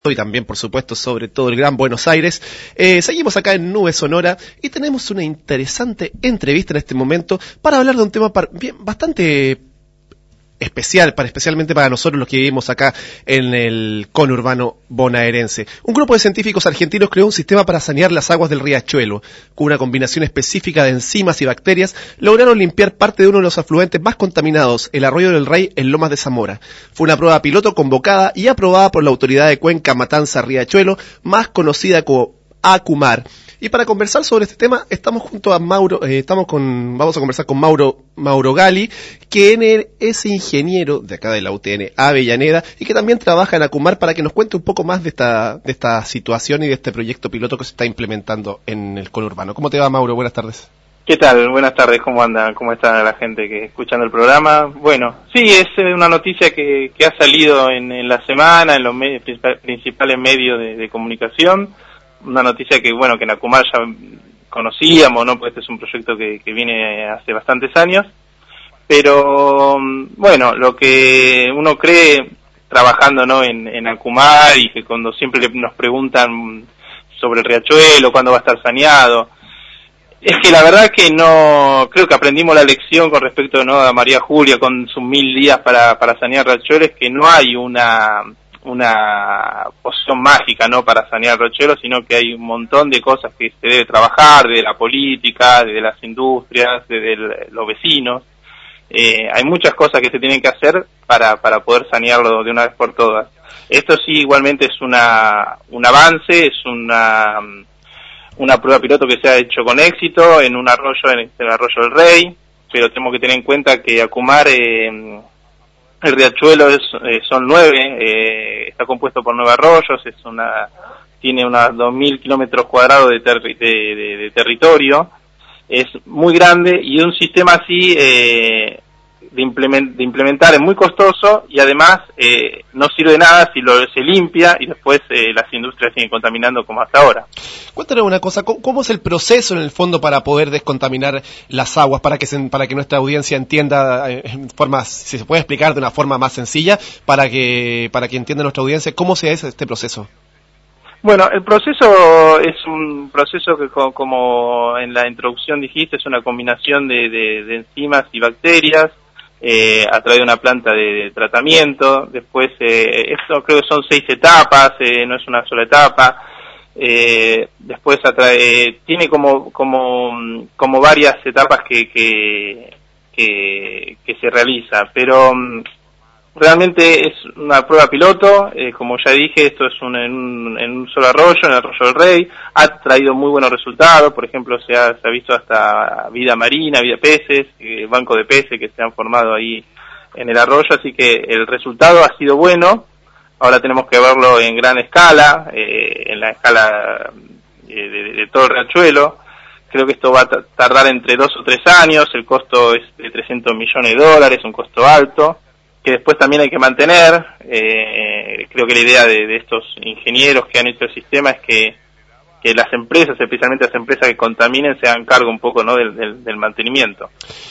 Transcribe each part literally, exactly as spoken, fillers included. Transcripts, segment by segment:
y también, por supuesto, sobre todo el Gran Buenos Aires. Eh, seguimos acá en Nube Sonora y tenemos una interesante entrevista en este momento para hablar de un tema par- bien, bastante especial, para, especialmente para nosotros los que vivimos acá en el conurbano bonaerense. Un grupo de científicos argentinos creó un sistema para sanear las aguas del riachuelo. Con una combinación específica de enzimas y bacterias, lograron limpiar parte de uno de los afluentes más contaminados, el Arroyo del Rey, en Lomas de Zamora. Fue una prueba piloto convocada y aprobada por la autoridad de Cuenca Matanza Riachuelo, más conocida como ACUMAR. Y para conversar sobre este tema, estamos junto a Mauro, eh, estamos con, vamos a conversar con Mauro, Mauro Gali, quien es ingeniero de acá de la U T N Avellaneda y que también trabaja en ACUMAR, para que nos cuente un poco más de esta, de esta situación y de este proyecto piloto que se está implementando en el conurbano. ¿Cómo te va, Mauro? Buenas tardes. ¿Qué tal? Buenas tardes, ¿cómo andan? ¿Cómo está la gente que escuchando el programa? Bueno, sí, es una noticia que, que ha salido en, en la semana, en los medios, principales medios de, de comunicación. Una noticia que, bueno, que en ACUMAR ya conocíamos, ¿no? Pues este es un proyecto que, que viene hace bastantes años. Pero, bueno, lo que uno cree trabajando, ¿no? En, en ACUMAR, y que cuando siempre nos preguntan sobre el riachuelo, cuándo va a estar saneado, es que la verdad que no, creo que aprendimos la lección con respecto, ¿no? A María Julia con sus mil días para, para sanear riachuelo, es que no hay una... una poción mágica, ¿no? Para sanear el riachuelo, sino que hay un montón de cosas que se debe trabajar, de la política, de las industrias, de los vecinos. Eh, hay muchas cosas que se tienen que hacer para, para poder sanearlo de una vez por todas. Esto sí, igualmente es una, un avance, es una, una prueba piloto que se ha hecho con éxito en un arroyo, en el Arroyo del Rey, pero tenemos que tener en cuenta que ACUMAR, eh, el riachuelo es, eh, son nueve, eh, está compuesto por nueve arroyos, es una, tiene unos dos mil kilómetros cuadrados de, ter, de, de, de territorio, es muy grande, y un sistema así eh, de, implement, de implementar es muy costoso, y además eh, no sirve de nada si lo se limpia y después eh, las industrias siguen contaminando como hasta ahora. Cuéntanos una cosa, ¿cómo es el proceso en el fondo para poder descontaminar las aguas, para que se, para que nuestra audiencia entienda en forma, si se puede explicar de una forma más sencilla, para que para que entienda nuestra audiencia cómo se hace este proceso? Bueno, el proceso es un proceso que, como en la introducción dijiste, es una combinación de, de, de enzimas y bacterias eh, a través de una planta de, de tratamiento. Después, eh, esto creo que son seis etapas, eh, no es una sola etapa. Eh, después atrae, tiene como como como varias etapas que que que, que se realiza, pero um, realmente es una prueba piloto. Eh, como ya dije, esto es un, en, un, en un solo arroyo, en el Arroyo del Rey, ha traído muy buenos resultados. Por ejemplo, se ha, se ha visto hasta vida marina, vida peces, eh, banco de peces que se han formado ahí en el arroyo, así que el resultado ha sido bueno. Ahora tenemos que verlo en gran escala, eh, en la escala eh, de, de todo el riachuelo. Creo que esto va a t- tardar entre dos o tres años, el costo es de trescientos millones de dólares, un costo alto, que después también hay que mantener. Eh, creo que la idea de, de estos ingenieros que han hecho el sistema es que, que las empresas, especialmente las empresas que contaminen, se hagan cargo un poco, ¿no? del, del, del mantenimiento.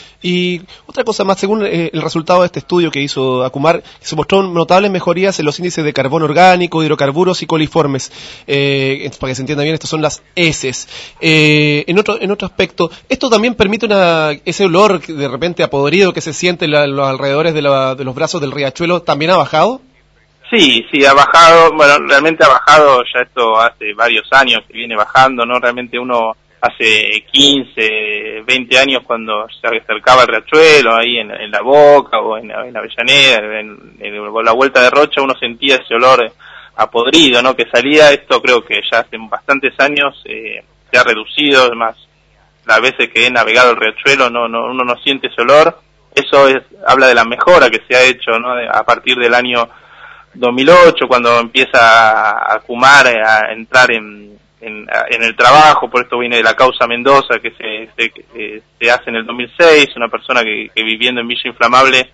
Y otra cosa más, según eh, el resultado de este estudio que hizo ACUMAR, se mostró notables mejorías en los índices de carbono orgánico, hidrocarburos y coliformes. Eh, para que se entienda bien, estas son las heces. Eh, en otro en otro aspecto, esto también permite una ese olor de repente apodrido que se siente en la, los alrededores de, la, de los brazos del riachuelo, ¿también ha bajado? Sí, sí, ha bajado. Bueno, realmente ha bajado, ya esto hace varios años que viene bajando, ¿no? Realmente uno hace quince, veinte años, cuando se acercaba el riachuelo, ahí en, en La Boca o en, en Avellaneda, en, en la Vuelta de Rocha, uno sentía ese olor a podrido, ¿no? Que salía. Esto creo que ya hace bastantes años eh, se ha reducido, más las veces que he navegado el riachuelo no, no, uno no siente ese olor. Eso es, habla de la mejora que se ha hecho, ¿no? A partir del año dos mil ocho, cuando empieza a ACUMAR a entrar en En, en el trabajo. Por esto viene de la causa Mendoza, que se, se, que se hace en el dos mil seis, una persona que, que viviendo en Villa Inflamable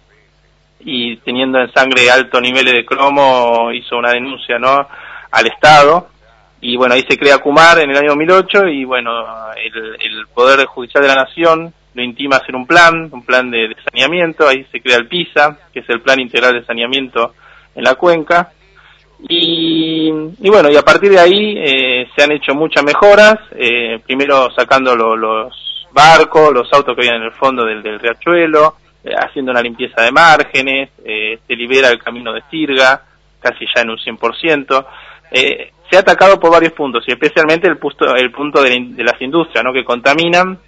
y teniendo en sangre altos niveles de cromo hizo una denuncia, ¿no? Al Estado, y bueno, ahí se crea ACUMAR en el año dos mil ocho, y bueno, el, el Poder Judicial de la Nación lo intima a hacer un plan, un plan de, de saneamiento. Ahí se crea el PISA, que es el Plan Integral de Saneamiento en la Cuenca. Y, y bueno, y a partir de ahí eh, se han hecho muchas mejoras, eh, primero sacando lo, los barcos, los autos que había en el fondo del, del riachuelo, eh, haciendo una limpieza de márgenes, eh, se libera el camino de Sirga, casi ya en un cien por ciento. Eh, se ha atacado por varios puntos, y especialmente el punto, el punto de, de las industrias, ¿no?, que contaminan.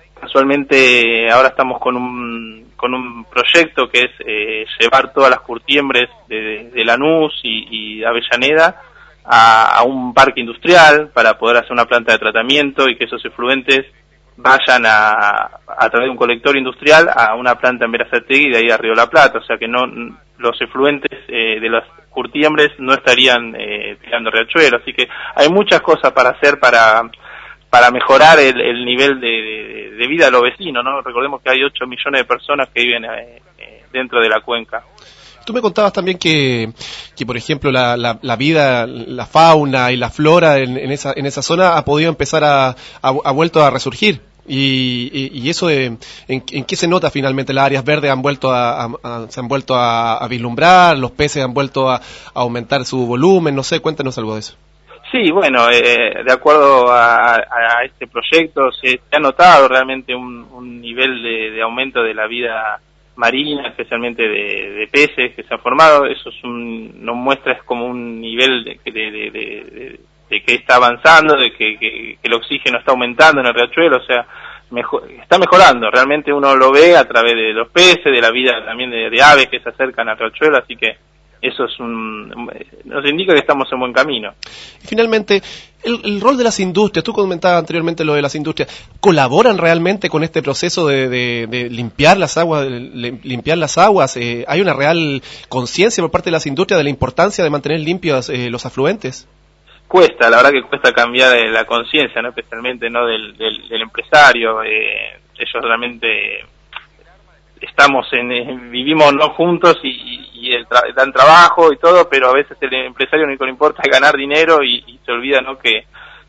Casualmente ahora estamos con un con un proyecto que es eh, llevar todas las curtiembres de, de Lanús y, y Avellaneda a, a un parque industrial para poder hacer una planta de tratamiento y que esos efluentes vayan a, a través de un colector industrial a una planta en Berazategui y de ahí a Río de la Plata, o sea que no los efluentes eh, de las curtiembres no estarían eh, tirando riachuelo, así que hay muchas cosas para hacer para para mejorar el, el nivel de, de, de vida de los vecinos, ¿no? Recordemos que hay ocho millones de personas que viven eh, eh, dentro de la cuenca. Tú me contabas también que, que por ejemplo, la, la, la vida, la fauna y la flora en, en, esa, en esa zona ha podido empezar a, a, ha vuelto a resurgir. Y, y, y eso, de, en, ¿en qué se nota finalmente? Las áreas verdes han vuelto a, a, a se han vuelto a, a vislumbrar, los peces han vuelto a, a aumentar su volumen, no sé, cuéntanos algo de eso. Sí, bueno, eh, de acuerdo a, a este proyecto se, se ha notado realmente un, un nivel de, de aumento de la vida marina, especialmente de, de peces que se ha formado. Eso es un, nos muestra es como un nivel de, de, de, de, de que está avanzando, de que, que, que el oxígeno está aumentando en el riachuelo, o sea, mejor, está mejorando. Realmente uno lo ve a través de los peces, de la vida también de, de aves que se acercan al riachuelo, así que eso es un, nos indica que estamos en buen camino. Y finalmente, el, el rol de las industrias, tú comentabas anteriormente lo de las industrias, ¿colaboran realmente con este proceso de, de, de limpiar las aguas? De limpiar las aguas? Eh, ¿Hay una real conciencia por parte de las industrias de la importancia de mantener limpios eh, los afluentes? Cuesta, la verdad que cuesta cambiar eh, la conciencia, ¿no?, especialmente no del, del, del empresario. Eh, ellos realmente estamos en, en vivimos no juntos y y el tra dan trabajo y todo, pero a veces el empresario lo único que le importa es ganar dinero y, y se olvida, ¿no?, que,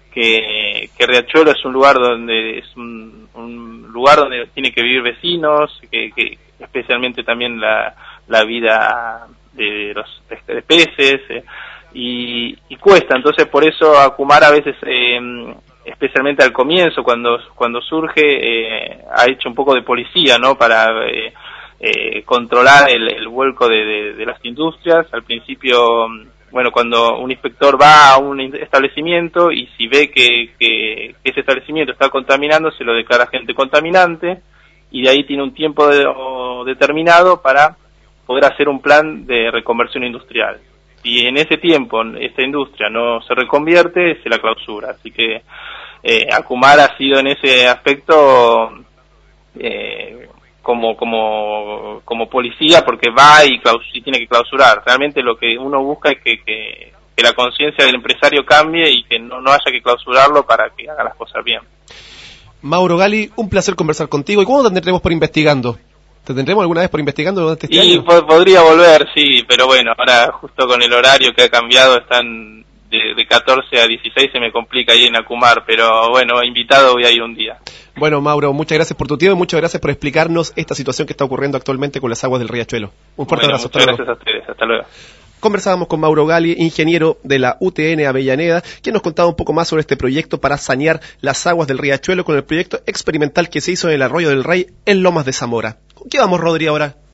que que Riachuelo es un lugar donde es un, un lugar donde tiene que vivir vecinos, que, que especialmente también la, la vida de los de peces eh, y, y cuesta. Entonces por eso Acumar a veces eh, especialmente al comienzo cuando cuando surge eh, ha hecho un poco de policía, ¿no?, para eh, Eh, controlar el, el vuelco de, de, de las industrias. Al principio, bueno, cuando un inspector va a un establecimiento y si ve que, que, que ese establecimiento está contaminando, se lo declara agente contaminante y de ahí tiene un tiempo de, o, determinado para poder hacer un plan de reconversión industrial. Si en ese tiempo esta industria no se reconvierte, se la clausura. Así que eh, Acumar ha sido en ese aspecto eh, como como como policía, porque va y, claus y tiene que clausurar. Realmente lo que uno busca es que, que, que la conciencia del empresario cambie y que no, no haya que clausurarlo para que haga las cosas bien. Mauro Gali, un placer conversar contigo. ¿Y cuándo te tendremos por Investigando? ¿Te tendremos alguna vez por Investigando durante este y año? po podría volver, sí, pero bueno, ahora justo con el horario que ha cambiado están de, de catorce a dieciséis, se me complica ahí en Acumar, pero bueno, invitado voy a ir un día. Bueno, Mauro, muchas gracias por tu tiempo y muchas gracias por explicarnos esta situación que está ocurriendo actualmente con las aguas del riachuelo. Un fuerte bueno, abrazo. Muchas gracias a ustedes, hasta luego. Conversábamos con Mauro Gali, ingeniero de la U T N Avellaneda, quien nos contaba un poco más sobre este proyecto para sanear las aguas del riachuelo con el proyecto experimental que se hizo en el Arroyo del Rey en Lomas de Zamora. ¿Con qué vamos, Rodri, ahora?